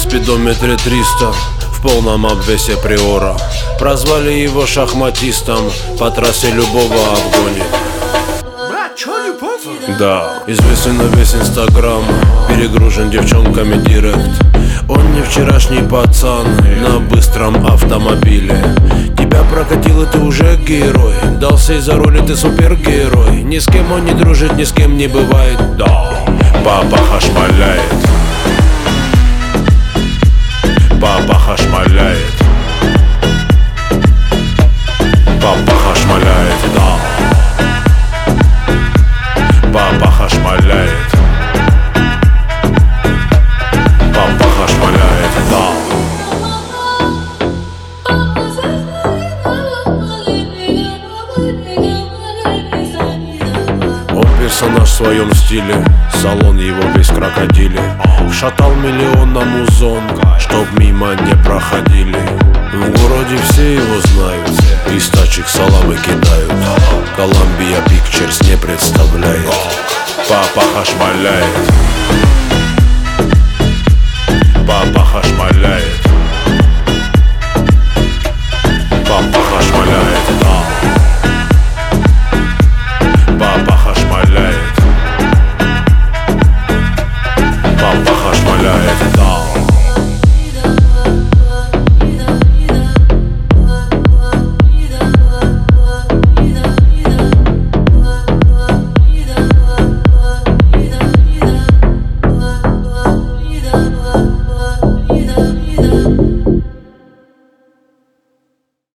спидометре 300, в полном обвесе приора. Прозвали его шахматистом, по трассе любого обгонит. Да, известен на весь Инстаграм, перегружен девчонками директ. Он не вчерашний пацан на быстром автомобиле. Тебя прокатил, и ты уже герой. Дался из-за роли, ты супергерой. Ни с кем он не дружит, ни с кем не бывает. Да, папа хашмаляет. Папа хашмаляет. Папа хашмаляет, да. Папа хашмаляет. Папа хашмаляет, да. Он персонаж в своем стиле, салон его весь крокодили. Шатал миллион на музон, чтоб мимо не проходили. В городе все его знают, из тачек саламы кидают. Columbia Pictures не представляет. Папа хашмаляет. Папа хашмаляет. Папа